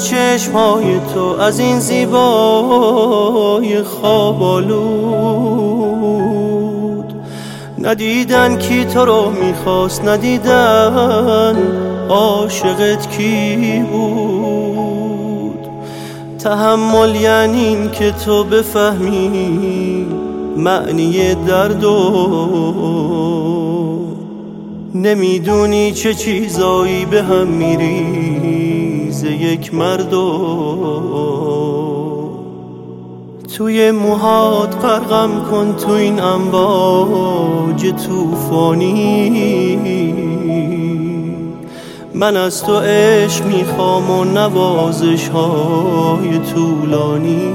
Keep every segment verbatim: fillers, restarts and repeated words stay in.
از چشمهای تو، از این زیبای خواب آلود. ندیدن کی تو رو میخواست، ندیدن عاشقت کی بود. تحمل یعنی این که تو بفهمی معنی درد و نمیدونی چه چیزایی به هم میریزه یک مرد و توی موهات غرقم کن تو این امواج طوفانی. من از تو عشق میخوام و نوازش های طولانی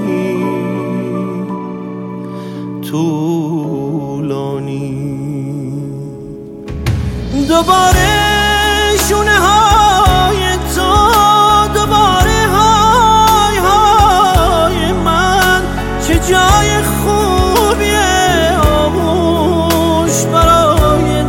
طولانی. دوباره شونه های تو، دوباره های های من، چه جای خوبیه آغوش برای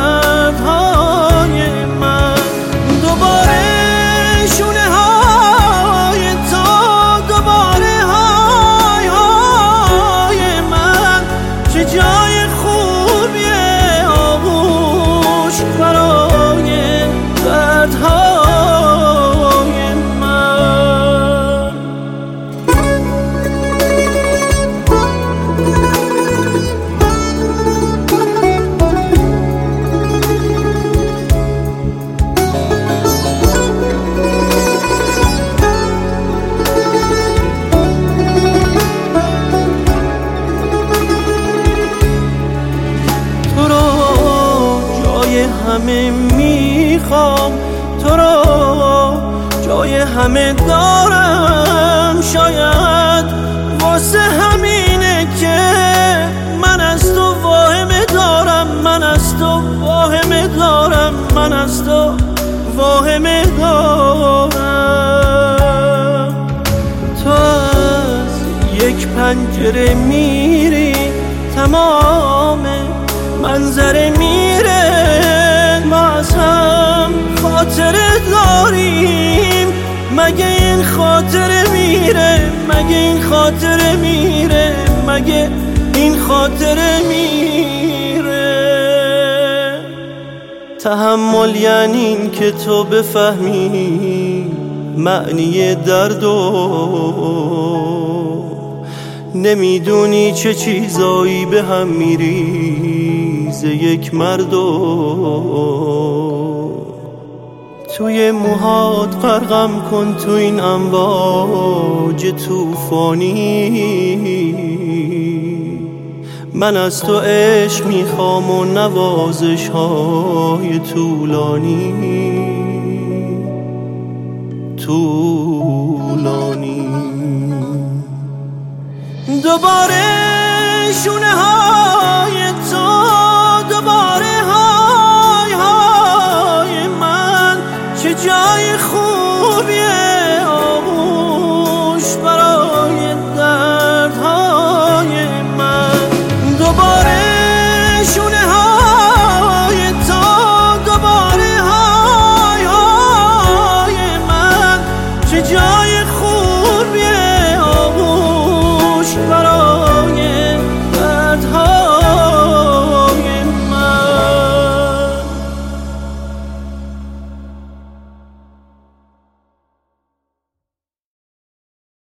دردهای من. دوباره شونه های تو، دوباره های های من، چه جای خوبیه آغوش برای دردهای من. تو رو جای همه میخوام، تو رو جای همه دارم. شاید واسه همینه که من از تو واهمه دارم، من از تو واهمه دارم، من از تو واهمه دارم. تو از یک پنجره میری، تمام منظره میره. ما از هم خاطره داریم، مگه این خاطره میره، مگه این خاطره میره، مگه این خاطره میره. تحمل یعنی این که تو بفهمی معنی درد و نمیدونی چه چیزایی به هم میریزه یک مرد و توی موهات غرقم کن تو این امواج طوفانی. من از تو عشق میخوام و نوازش های طولانی طولانی. دوباره شونه های